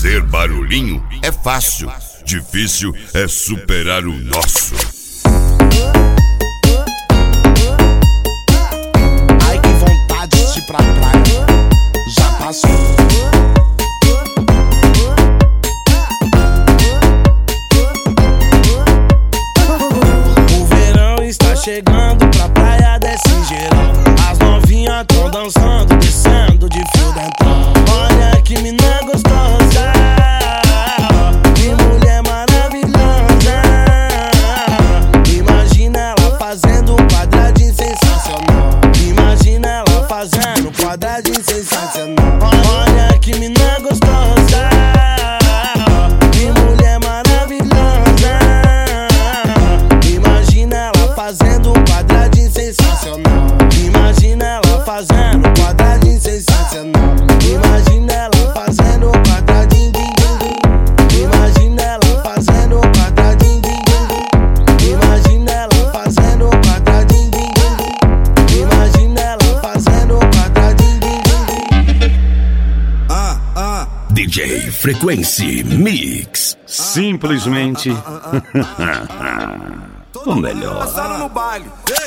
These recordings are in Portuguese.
fazer barulhinho é fácil, difícil é superar o nosso. Ai, que vontade de ir pra praia, já passou. O verão está chegando, pra praia desce geral. As novinhas tão dançando, descendo de fio dental. Olha que mina gostosa, que mulher maravilhosa. Imagina ela fazendo um quadradinho sensacional. Imagina ela fazendo um quadradinho sensacional. Olha que mina gostosa, que mulher maravilhosa. Imagina ela fazendo um quadradinho sensacional. Imagina ela fazendo um quadradinho sensacional. Imagina ela fazendo um quadradinho. Imagina ela fazendo um quadradinho. Imagina ela fazendo um quadradinho. Imagina ela fazendo um quadradinho. DJ Frequency Mix. Simplesmente o melhor. Passaram no baile.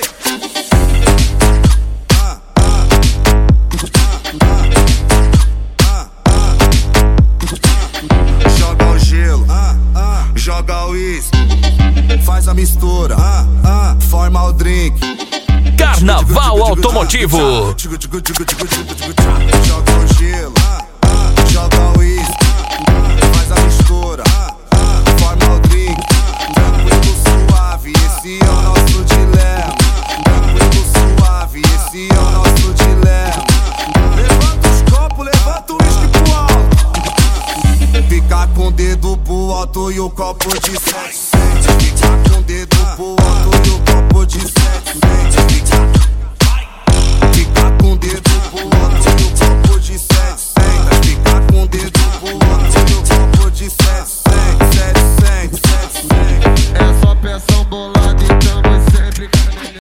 Joga o gelo, joga o uísque, faz a mistura, forma o drink. Carnaval Automotivo. Joga o gelo, joga o uísque, faz a mistura, forma o drink. Tranquilo, suave, esse é o nosso dilema. Tranquilo, suave, esse é o nosso dilema. Levanta os copos, levanta o uísque pro alto. Fica com o dedo pro alto e o copo de sete.